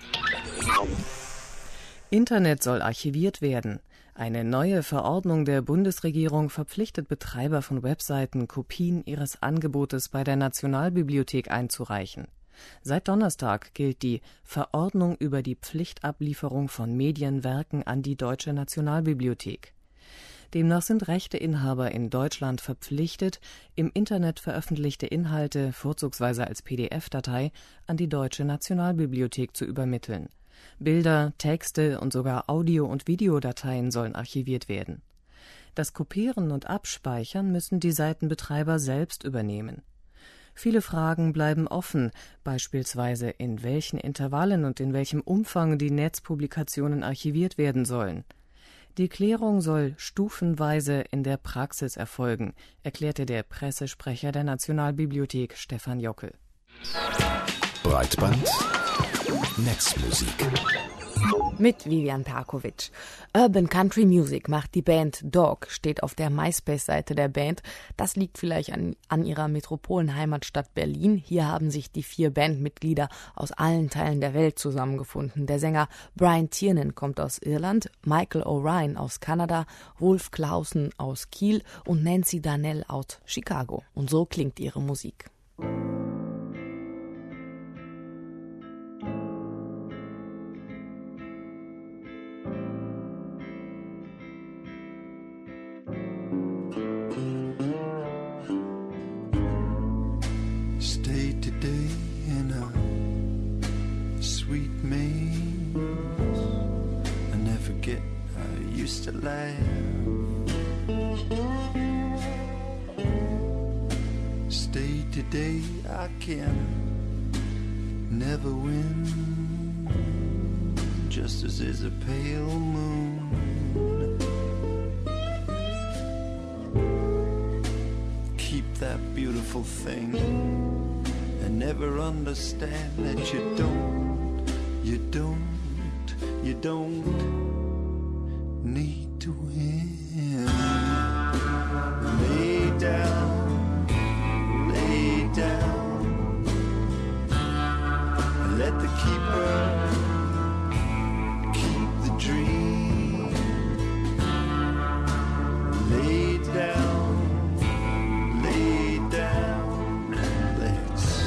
D: Internet soll archiviert werden. Eine neue Verordnung der Bundesregierung verpflichtet Betreiber von Webseiten, Kopien ihres Angebotes bei der Nationalbibliothek einzureichen. Seit Donnerstag gilt die Verordnung über die Pflichtablieferung von Medienwerken an die Deutsche Nationalbibliothek. Demnach sind Rechteinhaber in Deutschland verpflichtet, im Internet veröffentlichte Inhalte, vorzugsweise als P D F-Datei, an die Deutsche Nationalbibliothek zu übermitteln. Bilder, Texte und sogar Audio- und Videodateien sollen archiviert werden. Das Kopieren und Abspeichern müssen die Seitenbetreiber selbst übernehmen. Viele Fragen bleiben offen, beispielsweise in welchen Intervallen und in welchem Umfang die Netzpublikationen archiviert werden sollen. Die Klärung soll stufenweise in der Praxis erfolgen, erklärte der Pressesprecher der Nationalbibliothek Stefan Jockel.
A: Breitband Netzmusik.
D: Mit Vivian Perkovic. Urban Country Music macht die Band Dog, steht auf der MySpace-Seite der Band. Das liegt vielleicht an, an ihrer Metropolenheimatstadt Berlin. Hier haben sich die vier Bandmitglieder aus allen Teilen der Welt zusammengefunden. Der Sänger Brian Tiernan kommt aus Irland, Michael O'Ryan aus Kanada, Wolf Clausen aus Kiel und Nancy Darnell aus Chicago. Und so klingt ihre Musik.
E: laugh. Stay today, I can never win. Just as is a pale moon. Keep that beautiful thing and never understand that you don't, you don't, you don't need to win. Lay down, lay down, let the keeper keep the dream. Lay down, lay down, let's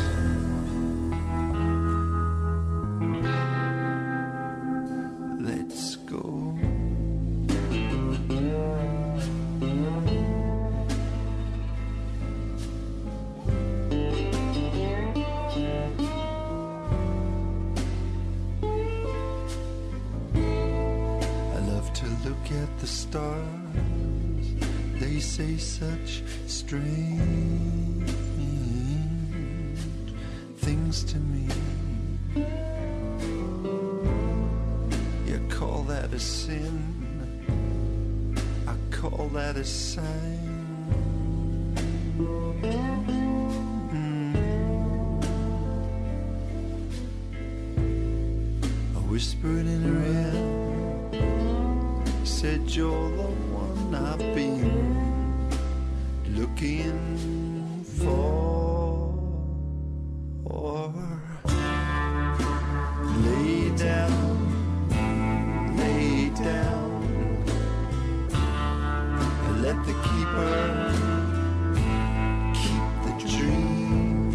E: let's go. Look at the stars, they say such strange things to me. You call that a sin, I call that a sign. Mm. I whispered in her ear, said you're the one I've been looking for. Lay down, lay down, let the keeper keep the dream.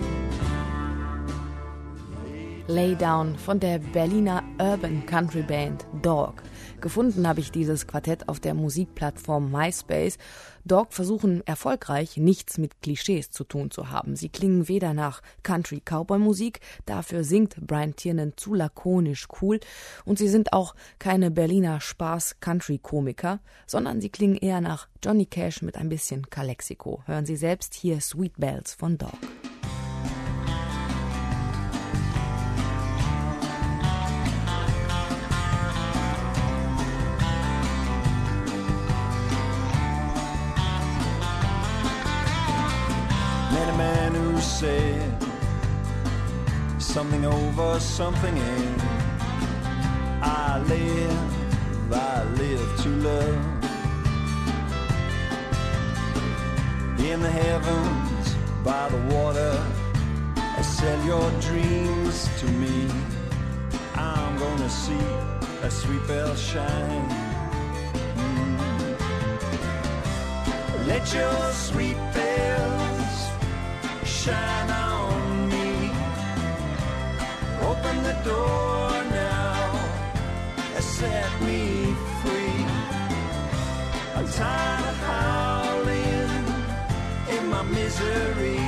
D: Lay Down von der Berliner Urban Country Band Dog. Gefunden habe ich dieses Quartett auf der Musikplattform MySpace. Dog versuchen erfolgreich, nichts mit Klischees zu tun zu haben. Sie klingen weder nach Country-Cowboy-Musik, dafür singt Brian Tiernan zu lakonisch cool, und sie sind auch keine Berliner Spaß-Country-Komiker, sondern sie klingen eher nach Johnny Cash mit ein bisschen Calexico. Hören Sie selbst hier Sweet Bells von Dog.
E: Man who said something over something in. I live, I live to love. In the heavens, by the water, I sell your dreams to me. I'm gonna see a sweet bell shine. Mm. Let your sweet bells shine on me. Open the door now, set me free. I'm tired of howling in my misery.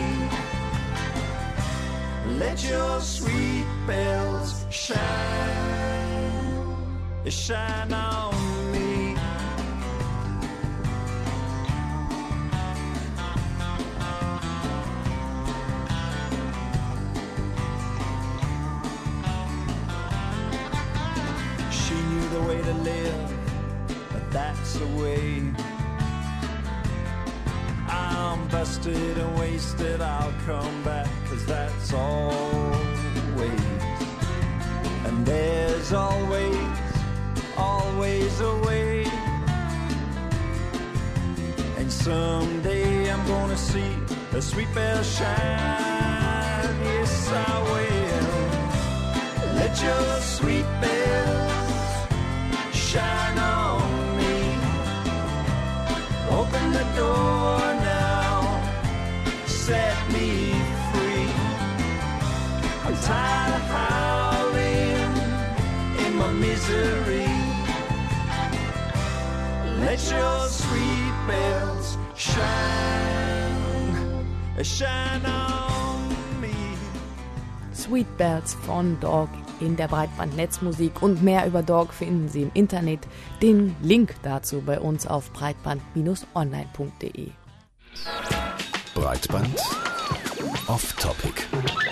E: Let your sweet bells shine, shine on me. She knew the way to live, but that's the way. I'm busted and wasted, I'll come back, 'cause that's always. And there's always, always a way. And someday I'm gonna see a sweet bell shine. Yes, I will. Let your sweet bells shine on me. Open the door now, set me free. I'm tired of howling in my misery. Let your sweet bells shine, shine on me.
D: Sweet Bells von Dog in der Breitband-Netzmusik. Und mehr über D O G finden Sie im Internet. Den Link dazu bei uns auf breitband Bindestrich online punkt de.
A: Breitband Off-Topic.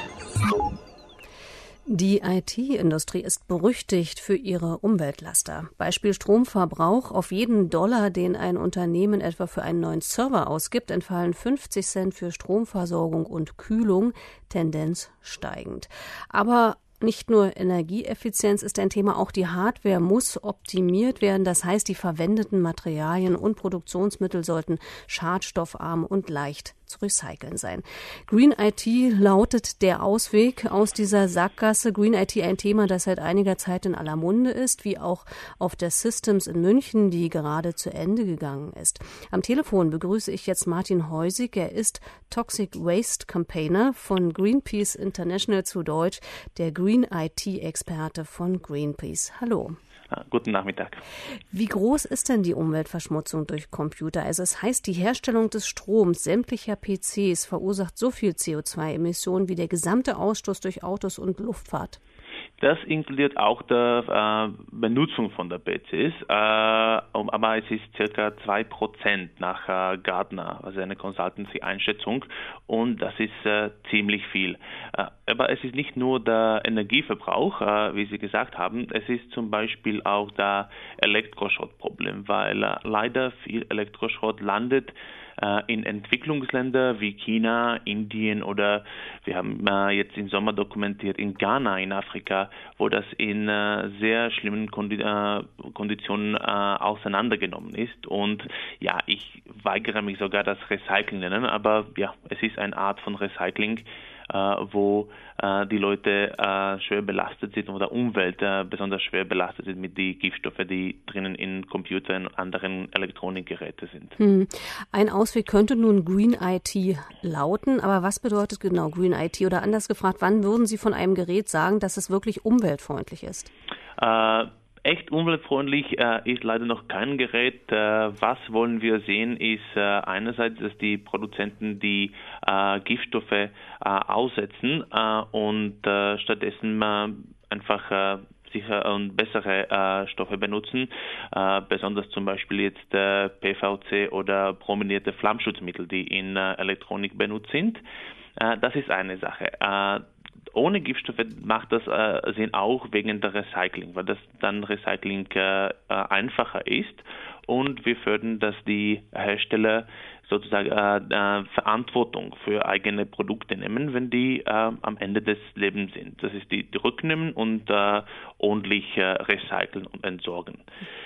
C: Die I T-Industrie ist berüchtigt für ihre Umweltlaster. Beispiel Stromverbrauch. Auf jeden Dollar, den ein Unternehmen etwa für einen neuen Server ausgibt, entfallen fünfzig Cent für Stromversorgung und Kühlung, Tendenz steigend. Aber nicht nur Energieeffizienz ist ein Thema, auch die Hardware muss optimiert werden. Das heißt, die verwendeten Materialien und Produktionsmittel sollten schadstoffarm und leicht zu recyceln sein. Green I T lautet der Ausweg aus dieser Sackgasse. Green I T ein Thema, das seit einiger Zeit in aller Munde ist, wie auch auf der Systems in München, die gerade zu Ende gegangen ist. Am Telefon begrüße ich jetzt Martin Heusig. Er ist Toxic Waste Campaigner von Greenpeace International, zu Deutsch der Green I T-Experte von Greenpeace. Hallo.
R: Guten Nachmittag.
C: Wie groß ist denn die Umweltverschmutzung durch Computer? Also es heißt, die Herstellung des Stroms sämtlicher P Cs verursacht so viel C O zwei Emissionen wie der gesamte Ausstoß durch Autos und Luftfahrt.
R: Das inkludiert auch die äh, Benutzung von der P Cs, äh, aber es ist circa zwei Prozent nach äh, Gartner, also eine Consultancy-Einschätzung, und das ist äh, ziemlich viel. Äh, aber es ist nicht nur der Energieverbrauch, äh, wie Sie gesagt haben, es ist zum Beispiel auch das Elektroschrottproblem, weil äh, leider viel Elektroschrott landet in Entwicklungsländern wie China, Indien oder wir haben äh, jetzt im Sommer dokumentiert in Ghana in Afrika, wo das in äh, sehr schlimmen Kondi- äh, Konditionen äh, auseinandergenommen ist. Und ja, ich weigere mich sogar das Recycling nennen, aber ja, es ist eine Art von Recycling, äh, wo äh, die Leute äh, schwer belastet sind oder Umwelt äh, besonders schwer belastet sind mit den Giftstoffen, die drinnen in Computern und anderen Elektronikgeräten sind.
C: Hm. Ein Ausweg könnte nun Green I T lauten, aber was bedeutet genau Green I T? Oder anders gefragt, wann würden Sie von einem Gerät sagen, dass es wirklich umweltfreundlich ist?
R: Äh, Echt umweltfreundlich äh, ist leider noch kein Gerät. Äh, was wollen wir sehen, ist äh, einerseits, dass die Produzenten die äh, Giftstoffe äh, aussetzen äh, und äh, stattdessen äh, einfach äh, sicher und bessere äh, Stoffe benutzen, äh, besonders zum Beispiel jetzt äh, P V C oder promenierte Flammschutzmittel, die in äh, Elektronik benutzt sind. Äh, das ist eine Sache. Äh, Ohne Giftstoffe macht das äh, Sinn auch wegen der Recycling, weil das dann Recycling äh, einfacher ist und wir fördern, dass die Hersteller sozusagen äh, äh, Verantwortung für eigene Produkte nehmen, wenn die äh, am Ende des Lebens sind. Das ist die, die rücknehmen und äh, ordentlich äh, recyceln und entsorgen.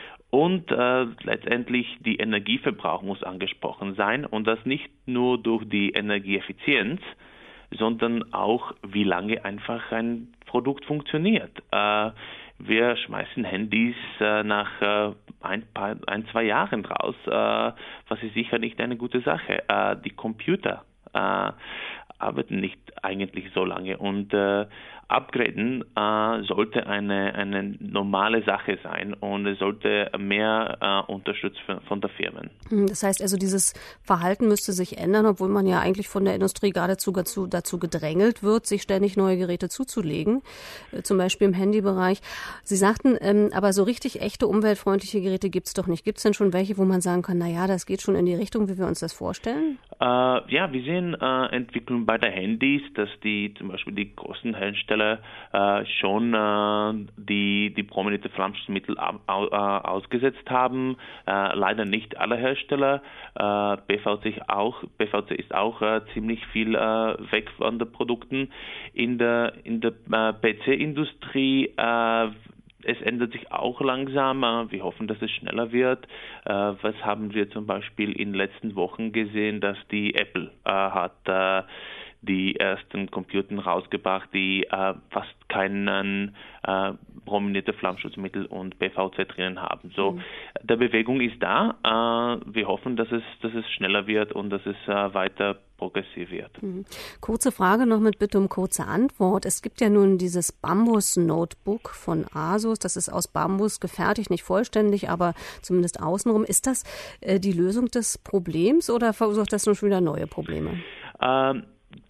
R: Und äh, letztendlich die Energieverbrauch muss angesprochen sein und das nicht nur durch die Energieeffizienz, sondern auch, wie lange einfach ein Produkt funktioniert. Äh, wir schmeißen Handys äh, nach äh, ein, paar, ein, zwei Jahren raus, äh, was ist sicher nicht eine gute Sache. Äh, die Computer äh, arbeiten nicht eigentlich so lange und äh, Upgraden äh, sollte eine, eine normale Sache sein und es sollte mehr äh, unterstützt von, von der Firmen.
C: Das heißt also, dieses Verhalten müsste sich ändern, obwohl man ja eigentlich von der Industrie geradezu dazu, dazu gedrängelt wird, sich ständig neue Geräte zuzulegen, äh, zum Beispiel im Handybereich. Sie sagten, ähm, aber so richtig echte umweltfreundliche Geräte gibt es doch nicht. Gibt es denn schon welche, wo man sagen kann, naja, das geht schon in die Richtung, wie wir uns das vorstellen?
R: Äh, ja, wir sehen äh, Entwicklungen bei den Handys, dass die zum Beispiel die großen Hersteller Äh, schon äh, die, die prominente Flammschutzmittel au, au, ausgesetzt haben. Äh, leider nicht alle Hersteller. Äh, P V C auch, P V C ist auch äh, ziemlich viel äh, weg von den Produkten. In der, in der äh, P C-Industrie äh, es ändert sich auch langsam. Wir hoffen, dass es schneller wird. Äh, was haben wir zum Beispiel in den letzten Wochen gesehen, dass die Apple äh, hat äh, die ersten Computer rausgebracht, die äh, fast keinen äh, promenierte Flammschutzmittel und P V C drinnen haben. So, mhm. der Bewegung ist da. Äh, wir hoffen, dass es, dass es schneller wird und dass es äh, weiter progressiv wird.
C: Mhm. Kurze Frage noch mit Bitte um kurze Antwort. Es gibt ja nun dieses Bambus-Notebook von Asus. Das ist aus Bambus gefertigt, nicht vollständig, aber zumindest außenrum. Ist das äh, die Lösung des Problems oder verursacht das nun schon wieder neue Probleme?
R: Ähm,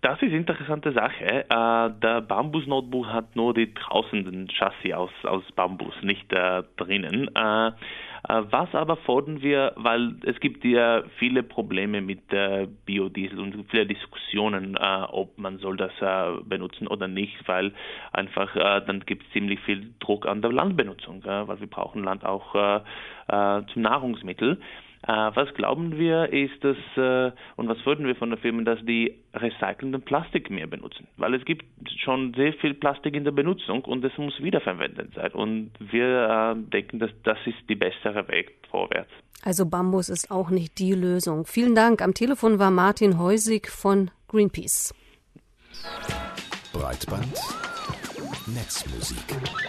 R: Das ist eine interessante Sache. Äh, der Bambus-Notebook hat nur die draußen Chassis aus, aus Bambus, nicht äh, drinnen. Äh, äh, was aber fordern wir, weil es gibt ja viele Probleme mit äh, Biodiesel und viele Diskussionen, äh, ob man soll das äh, benutzen oder nicht, weil einfach äh, dann gibt es ziemlich viel Druck an der Landbenutzung, äh, weil wir brauchen Land auch äh, äh, zum Nahrungsmittel. Uh, was glauben wir ist, dass, uh, und was fördern wir von der Firma, dass die recycelnden Plastik mehr benutzen? Weil es gibt schon sehr viel Plastik in der Benutzung und es muss wiederverwendet sein. Und wir uh, denken, dass das ist die bessere Weg vorwärts.
C: Also Bambus ist auch nicht die Lösung. Vielen Dank. Am Telefon war Martin Heusig von Greenpeace.
A: Breitband Netzmusik.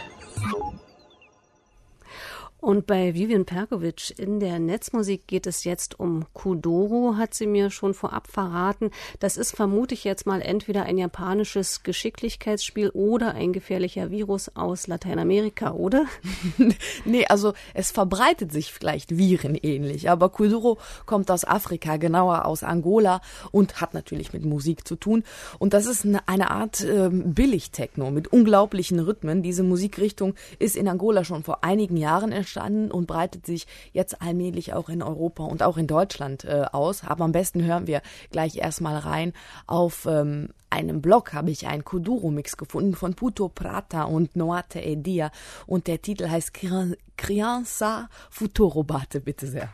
C: Und bei Vivian Perkovic in der Netzmusik geht es jetzt um Kuduro, hat sie mir schon vorab verraten. Das ist, vermute ich jetzt mal, entweder ein japanisches Geschicklichkeitsspiel oder ein gefährlicher Virus aus Lateinamerika, oder?
D: Nee, also es verbreitet sich vielleicht virenähnlich, aber Kuduro kommt aus Afrika, genauer aus Angola und hat natürlich mit Musik zu tun. Und das ist eine, eine Art äh, Billig-Techno mit unglaublichen Rhythmen. Diese Musikrichtung ist in Angola schon vor einigen Jahren entstanden und breitet sich jetzt allmählich auch in Europa und auch in Deutschland äh, aus. Aber am besten hören wir gleich erstmal rein. Auf ähm, einem Blog habe ich einen Kuduro-Mix gefunden von Puto Prata und Noate Edia und der Titel heißt Criança Futuro Bate. Bitte sehr.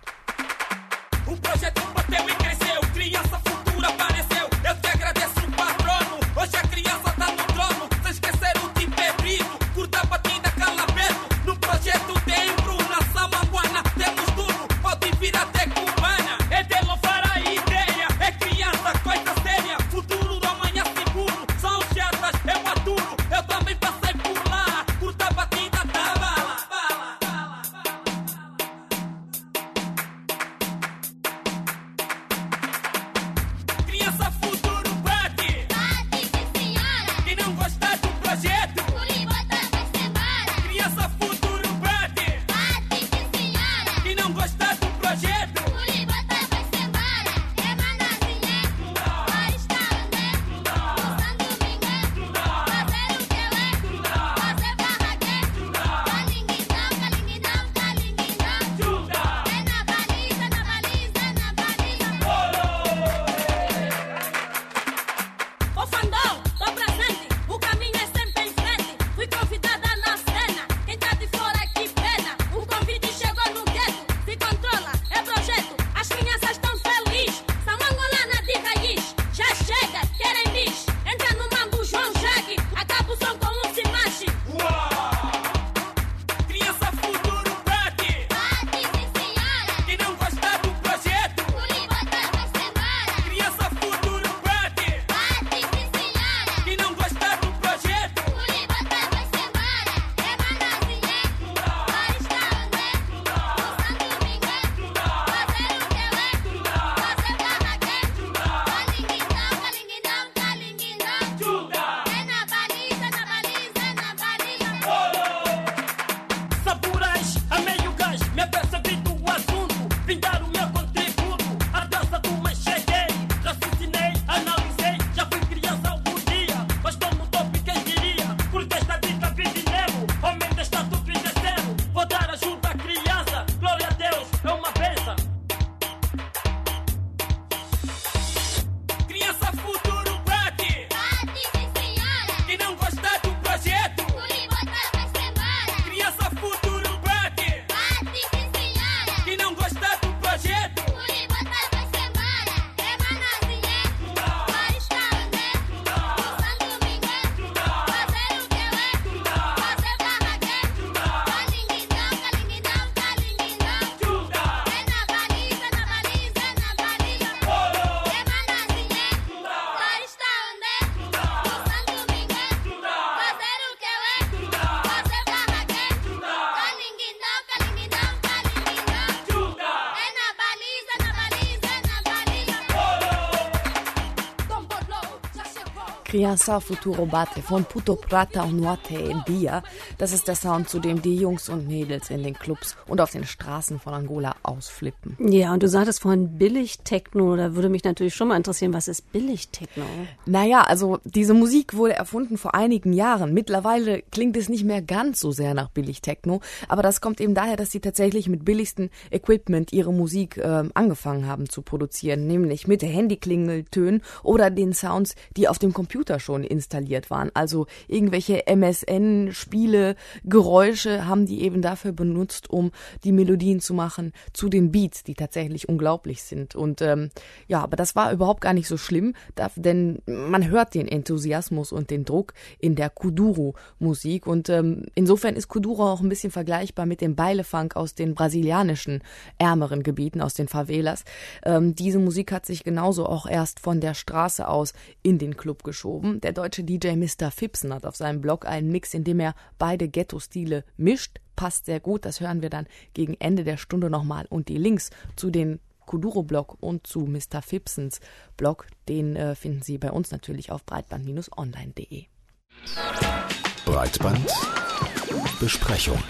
D: Criança Futuro Bate von Puto Prata und Nuate El Dia. Das ist der Sound, zu dem die Jungs und Mädels in den Clubs und auf den Straßen von Angola ausflippen.
C: Ja, und du sagtest vorhin Billig-Techno. Da würde mich natürlich schon mal interessieren, was ist Billig-Techno?
D: Naja, also diese Musik wurde erfunden vor einigen Jahren. Mittlerweile klingt es nicht mehr ganz so sehr nach Billig-Techno. Aber das kommt eben daher, dass sie tatsächlich mit billigstem Equipment ihre Musik äh, angefangen haben zu produzieren. Nämlich mit Handyklingeltönen oder den Sounds, die auf dem Computer schon installiert waren. Also irgendwelche M S N-Spiele, Geräusche haben die eben dafür benutzt, um die Melodien zu machen zu den Beats, die tatsächlich unglaublich sind. Und ähm, ja, aber das war überhaupt gar nicht so schlimm, da, denn man hört den Enthusiasmus und den Druck in der Kuduro-Musik. Und ähm, insofern ist Kuduro auch ein bisschen vergleichbar mit dem Baile-Funk aus den brasilianischen ärmeren Gebieten, aus den Favelas. Ähm, diese Musik hat sich genauso auch erst von der Straße aus in den Club geschoben. Der deutsche D J Mister Fipsen hat auf seinem Blog einen Mix, in dem er beide Ghetto-Stile mischt. Passt sehr gut, das hören wir dann gegen Ende der Stunde nochmal. Und die Links zu den Kuduro-Blog und zu Mister Fipsens Blog, den äh, finden Sie bei uns natürlich auf breitband Bindestrich online punkt de.
A: Breitband Besprechung.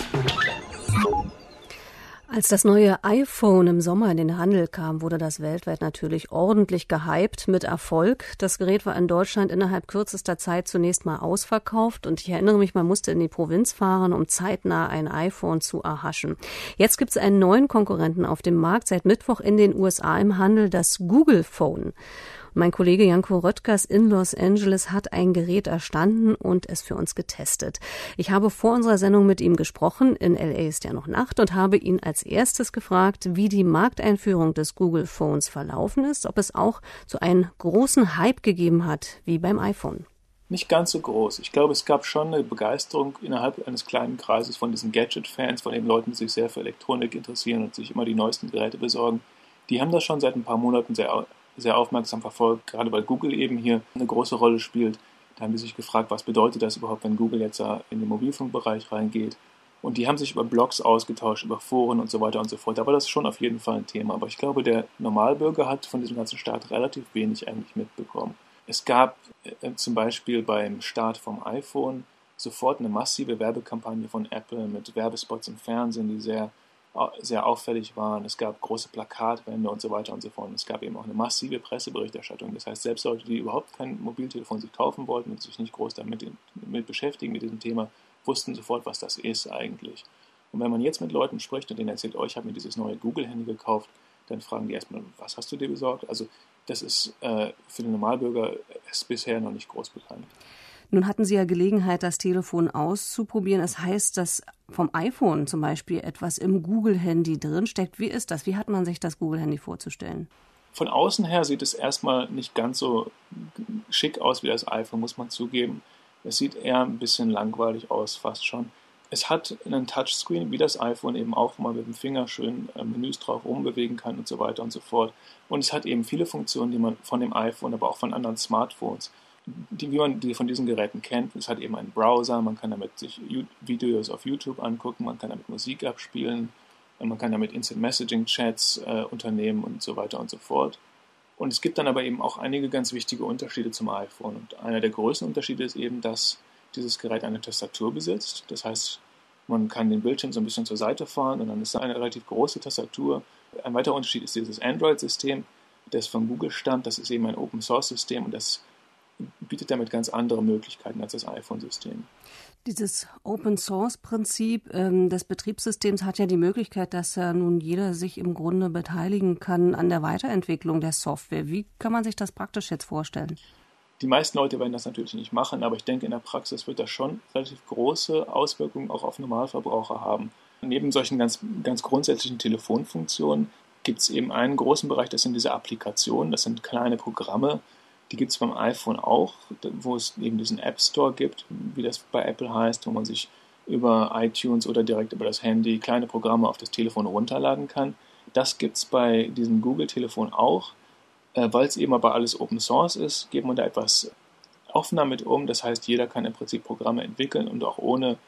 C: Als das neue iPhone im Sommer in den Handel kam, wurde das weltweit natürlich ordentlich gehypt, mit Erfolg. Das Gerät war in Deutschland innerhalb kürzester Zeit zunächst mal ausverkauft und ich erinnere mich, man musste in die Provinz fahren, um zeitnah ein iPhone zu erhaschen. Jetzt gibt es einen neuen Konkurrenten auf dem Markt, seit Mittwoch in den U S A im Handel, das Google Phone. Mein Kollege Janko Röttgers in Los Angeles hat ein Gerät erstanden und es für uns getestet. Ich habe vor unserer Sendung mit ihm gesprochen, in L A ist ja noch Nacht, und habe ihn als erstes gefragt, wie die Markteinführung des Google Phones verlaufen ist, ob es auch so einen großen Hype gegeben hat, wie beim iPhone.
S: Nicht ganz so groß. Ich glaube, es gab schon eine Begeisterung innerhalb eines kleinen Kreises von diesen Gadget-Fans, von den Leuten, die sich sehr für Elektronik interessieren und sich immer die neuesten Geräte besorgen. Die haben das schon seit ein paar Monaten sehr sehr aufmerksam verfolgt, gerade weil Google eben hier eine große Rolle spielt. Da haben die sich gefragt, was bedeutet das überhaupt, wenn Google jetzt in den Mobilfunkbereich reingeht. Und die haben sich über Blogs ausgetauscht, über Foren und so weiter und so fort. Da war das schon auf jeden Fall ein Thema. Aber ich glaube, der Normalbürger hat von diesem ganzen Start relativ wenig eigentlich mitbekommen. Es gab äh, zum Beispiel beim Start vom iPhone sofort eine massive Werbekampagne von Apple mit Werbespots im Fernsehen, die sehr sehr auffällig waren. Es gab große Plakatwände und so weiter und so fort. Und es gab eben auch eine massive Presseberichterstattung. Das heißt, selbst Leute, die überhaupt kein Mobiltelefon sich kaufen wollten und sich nicht groß damit mit beschäftigen, mit diesem Thema, wussten sofort, was das ist eigentlich. Und wenn man jetzt mit Leuten spricht und denen erzählt, oh, ich habe mir dieses neue Google-Handy gekauft, dann fragen die erstmal, was hast du dir besorgt? Also das ist äh, für den Normalbürger ist bisher noch nicht groß bekannt.
C: Nun hatten Sie ja Gelegenheit, das Telefon auszuprobieren. Es heißt, dass vom iPhone zum Beispiel etwas im Google-Handy drinsteckt. Wie ist das? Wie hat man sich das Google-Handy vorzustellen?
S: Von außen her sieht es erstmal nicht ganz so schick aus wie das iPhone, muss man zugeben. Es sieht eher ein bisschen langweilig aus, fast schon. Es hat einen Touchscreen, wie das iPhone eben auch, wo man mit dem Finger schön Menüs drauf rumbewegen kann und so weiter und so fort. Und es hat eben viele Funktionen, die man von dem iPhone, aber auch von anderen Smartphones, die, wie man die von diesen Geräten kennt. Es hat eben einen Browser, man kann damit sich Videos auf YouTube angucken, man kann damit Musik abspielen, man kann damit Instant Messaging Chats äh, unternehmen und so weiter und so fort. Und es gibt dann aber eben auch einige ganz wichtige Unterschiede zum iPhone. Und einer der größten Unterschiede ist eben, dass dieses Gerät eine Tastatur besitzt. Das heißt, man kann den Bildschirm so ein bisschen zur Seite fahren und dann ist da eine relativ große Tastatur. Ein weiterer Unterschied ist dieses Android-System, das von Google stammt. Das ist eben ein Open-Source-System und das bietet damit ganz andere Möglichkeiten als das iPhone-System.
C: Dieses Open-Source-Prinzip ähm, des Betriebssystems hat ja die Möglichkeit, dass ja nun jeder sich im Grunde beteiligen kann an der Weiterentwicklung der Software. Wie kann man sich das praktisch jetzt vorstellen?
S: Die meisten Leute werden das natürlich nicht machen, aber ich denke, in der Praxis wird das schon relativ große Auswirkungen auch auf Normalverbraucher haben. Neben solchen ganz, ganz grundsätzlichen Telefonfunktionen gibt es eben einen großen Bereich, das sind diese Applikationen, das sind kleine Programme. Die gibt es beim iPhone auch, wo es eben diesen App Store gibt, wie das bei Apple heißt, wo man sich über iTunes oder direkt über das Handy kleine Programme auf das Telefon runterladen kann. Das gibt es bei diesem Google-Telefon auch. Weil es eben aber alles Open Source ist, geht man da etwas offener mit um. Das heißt, jeder kann im Prinzip Programme entwickeln und auch ohne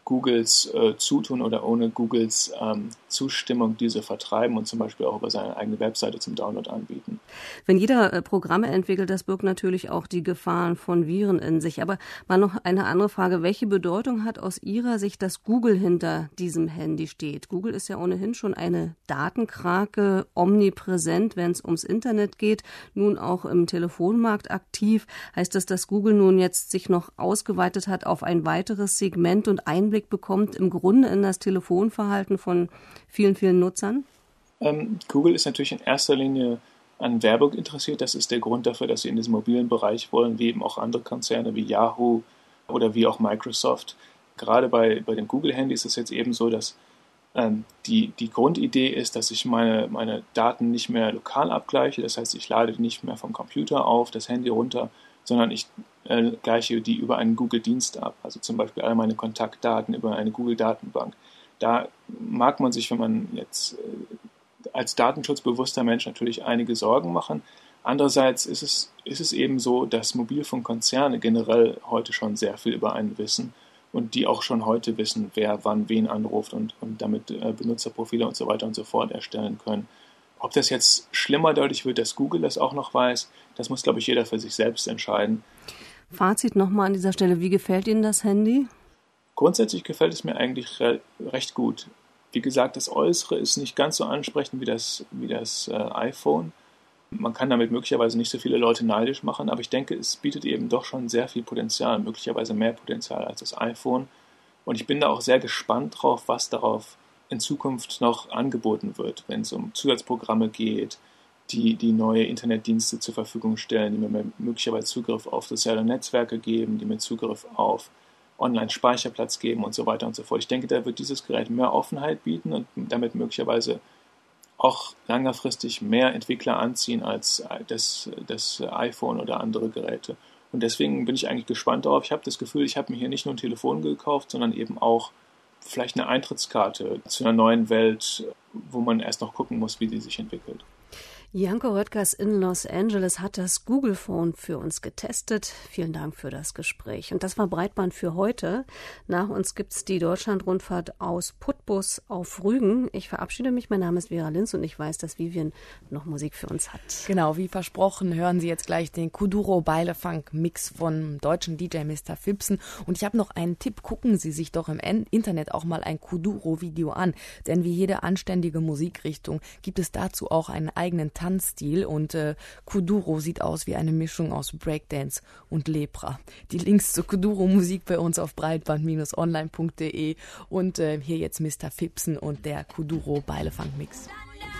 S: Googles äh, Zutun oder ohne Googles ähm, Zustimmung diese vertreiben und zum Beispiel auch über seine eigene Webseite zum Download anbieten.
C: Wenn jeder äh, Programme entwickelt, das birgt natürlich auch die Gefahren von Viren in sich. Aber mal noch eine andere Frage. Welche Bedeutung hat aus Ihrer Sicht, dass Google hinter diesem Handy steht? Google ist ja ohnehin schon eine Datenkrake, omnipräsent, wenn es ums Internet geht, nun auch im Telefonmarkt aktiv. Heißt das, dass Google nun jetzt sich noch ausgeweitet hat auf ein weiteres Segment und Einblick bekommt im Grunde in das Telefonverhalten von vielen, vielen Nutzern?
S: Ähm, Google ist natürlich in erster Linie an Werbung interessiert. Das ist der Grund dafür, dass sie in diesen mobilen Bereich wollen, wie eben auch andere Konzerne wie Yahoo oder wie auch Microsoft. Gerade bei, bei dem Google-Handy ist es jetzt eben so, dass ähm, die, die Grundidee ist, dass ich meine, meine Daten nicht mehr lokal abgleiche. Das heißt, ich lade die nicht mehr vom Computer auf, das Handy runter, sondern ich äh, gleiche die über einen Google-Dienst ab. Also zum Beispiel all meine Kontaktdaten über eine Google-Datenbank. Da mag man sich, wenn man jetzt äh, als datenschutzbewusster Mensch natürlich einige Sorgen machen. Andererseits ist es, ist es eben so, dass Mobilfunkkonzerne generell heute schon sehr viel über einen wissen und die auch schon heute wissen, wer wann wen anruft und, und damit äh, Benutzerprofile und so weiter und so fort erstellen können. Ob das jetzt schlimmer dadurch wird, dass Google das auch noch weiß, das muss, glaube ich, jeder für sich selbst entscheiden.
C: Fazit nochmal an dieser Stelle, wie gefällt Ihnen das Handy?
S: Grundsätzlich gefällt es mir eigentlich re- recht gut. Wie gesagt, das Äußere ist nicht ganz so ansprechend wie das, wie das äh, iPhone. Man kann damit möglicherweise nicht so viele Leute neidisch machen, aber ich denke, es bietet eben doch schon sehr viel Potenzial, möglicherweise mehr Potenzial als das iPhone. Und ich bin da auch sehr gespannt drauf, was darauf in Zukunft noch angeboten wird, wenn es um Zusatzprogramme geht, die die neue Internetdienste zur Verfügung stellen, die mir möglicherweise Zugriff auf soziale Netzwerke geben, die mir Zugriff auf Online-Speicherplatz geben und so weiter und so fort. Ich denke, da wird dieses Gerät mehr Offenheit bieten und damit möglicherweise auch längerfristig mehr Entwickler anziehen als das, das iPhone oder andere Geräte. Und deswegen bin ich eigentlich gespannt darauf. Ich habe das Gefühl, ich habe mir hier nicht nur ein Telefon gekauft, sondern eben auch vielleicht eine Eintrittskarte zu einer neuen Welt, wo man erst noch gucken muss, wie die sich entwickelt.
C: Janko Röttgers in Los Angeles hat das Google Phone für uns getestet. Vielen Dank für das Gespräch. Und das war Breitband für heute. Nach uns gibt's die Deutschlandrundfahrt aus Putbus auf Rügen. Ich verabschiede mich. Mein Name ist Vera Linz und ich weiß, dass Vivian noch Musik für uns hat.
D: Genau, wie versprochen, hören Sie jetzt gleich den Kuduro Beilefunk Mix von deutschen D J Mister Phipsen. Und ich habe noch einen Tipp. Gucken Sie sich doch im Internet auch mal ein Kuduro Video an. Denn wie jede anständige Musikrichtung gibt es dazu auch einen eigenen Tanzstil und äh, Kuduro sieht aus wie eine Mischung aus Breakdance und Lepra. Die Links zur Kuduro-Musik bei uns auf breitband Bindestrich online Punkt de und äh, hier jetzt Mister Phipsen und der Kuduro Beilefunk-Mix.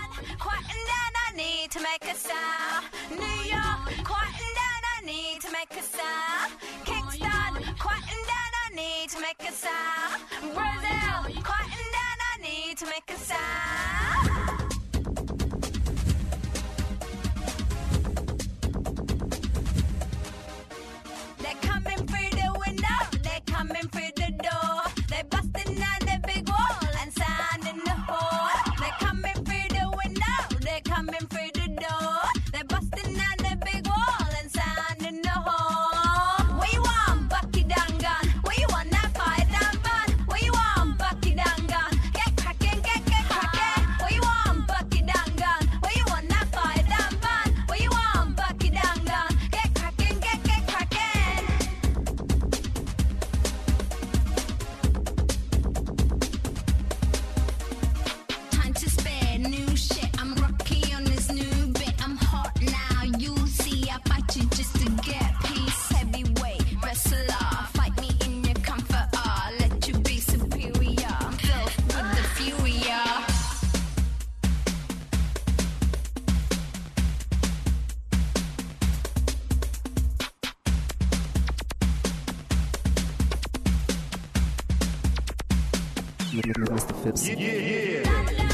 T: Coming through the door, they busting down the big wall and sounding the horn. They're coming through the window, they're coming through the door, they're busting down the big wall and sounding the horn. What you want, Bucky Dungan? What you want, that fire down bun? What you want, Bucky Dungan? Get cracking, get get cracking. What you want, Bucky Dungan? What you want, that fire down bun? What you want, Bucky Dungan? Get cracking, get get cracking. New shit, I'm rocky on this new bit. I'm hot now, you see. I fight you just to get peace. Heavyweight wrestler, fight me in your comfort. Ah, let you be superior. Filth with the fury.
A: Mister Phipsen.
T: Yeah, yeah.